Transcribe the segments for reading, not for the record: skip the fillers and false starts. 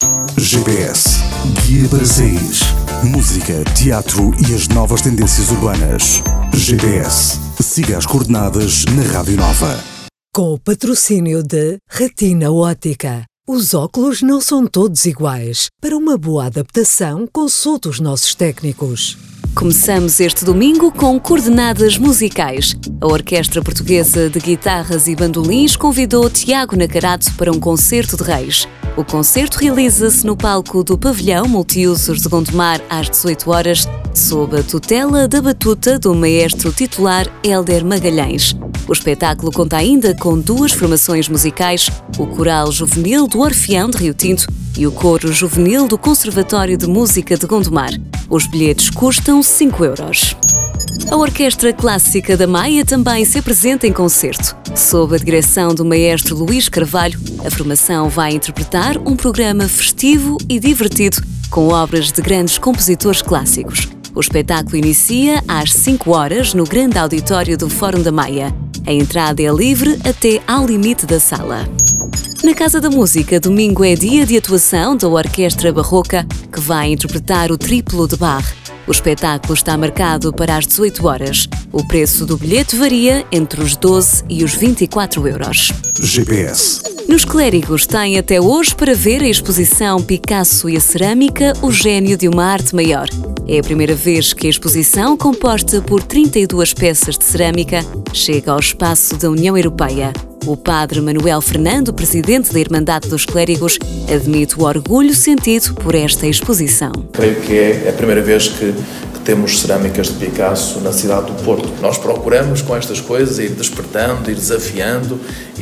GPS, guia para sair. Música, teatro e as novas tendências urbanas. GPS, siga as coordenadas na Rádio Nova. Com o patrocínio de Retina Ótica. Os óculos não são todos iguais. Para uma boa adaptação, consulte os nossos técnicos. Começamos este domingo com coordenadas musicais. A Orquestra Portuguesa de Guitarras e Bandolins convidou Tiago Nacarato para um concerto de reis. O concerto realiza-se no palco do Pavilhão Multiusos de Gondomar às 18 horas, sob a tutela da batuta do maestro titular Hélder Magalhães. O espetáculo conta ainda com duas formações musicais, o Coral Juvenil do Orfeão de Rio Tinto e o Coro Juvenil do Conservatório de Música de Gondomar. Os bilhetes custam 5 euros. A Orquestra Clássica da Maia também se apresenta em concerto. Sob a direção do maestro Luís Carvalho, a formação vai interpretar um programa festivo e divertido com obras de grandes compositores clássicos. O espetáculo inicia às 5 horas no grande auditório do Fórum da Maia. A entrada é livre até ao limite da sala. Na Casa da Música, domingo é dia de atuação da Orquestra Barroca, que vai interpretar o Triplo de Bach. O espetáculo está marcado para as 18 horas. O preço do bilhete varia entre os 12 e os 24 euros. GPS. Nos Clérigos tem até hoje para ver a exposição Picasso e a Cerâmica, o gênio de uma arte maior. É a primeira vez que a exposição, composta por 32 peças de cerâmica, chega ao espaço da União Europeia. O padre Manuel Fernando, presidente da Irmandade dos Clérigos, admite o orgulho sentido por esta exposição. Creio que é a primeira vez que temos cerâmicas de Picasso na cidade do Porto. Nós procuramos com estas coisas ir despertando, ir desafiando,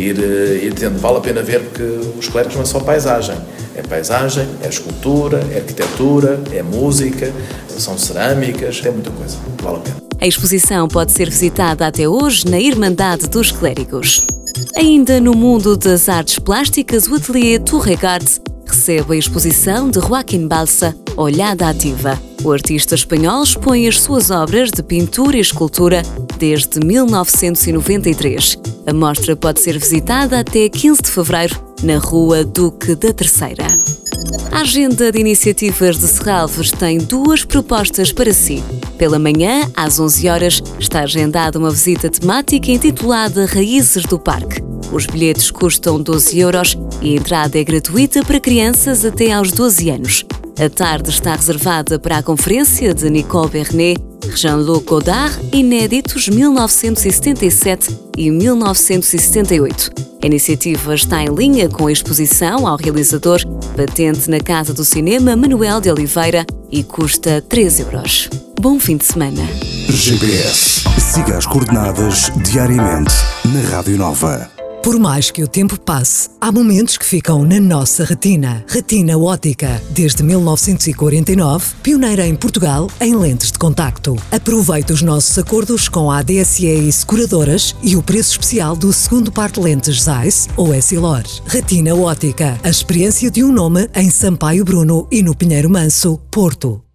ir tendo. Vale a pena ver porque os Clérigos não é só paisagem. É paisagem, é escultura, é arquitetura, é música, são cerâmicas, é muita coisa. Vale a pena. A exposição pode ser visitada até hoje na Irmandade dos Clérigos. Ainda no mundo das artes plásticas, o ateliê Torregard recebe a exposição de Joaquim Balsa, Olhada Ativa. O artista espanhol expõe as suas obras de pintura e escultura desde 1993. A mostra pode ser visitada até 15 de fevereiro na Rua Duque da Terceira. A agenda de iniciativas de Serralves tem duas propostas para si. Pela manhã, às 11 horas, está agendada uma visita temática intitulada Raízes do Parque. Os bilhetes custam 12 euros e a entrada é gratuita para crianças até aos 12 anos. A tarde está reservada para a conferência de Nicole Bernet, Jean-Luc Godard, inéditos 1977 e 1978. A iniciativa está em linha com a exposição ao realizador, patente na Casa do Cinema Manuel de Oliveira, e custa 3 euros. Bom fim de semana. GPS. Siga as coordenadas diariamente na Rádio Nova. Por mais que o tempo passe, há momentos que ficam na nossa retina. Retina Ótica, desde 1949, pioneira em Portugal em lentes de contacto. Aproveite os nossos acordos com a ADSE e seguradoras e o preço especial do segundo par de lentes Zeiss ou Essilor. Retina Ótica, a experiência de um nome em Sampaio Bruno e no Pinheiro Manso, Porto.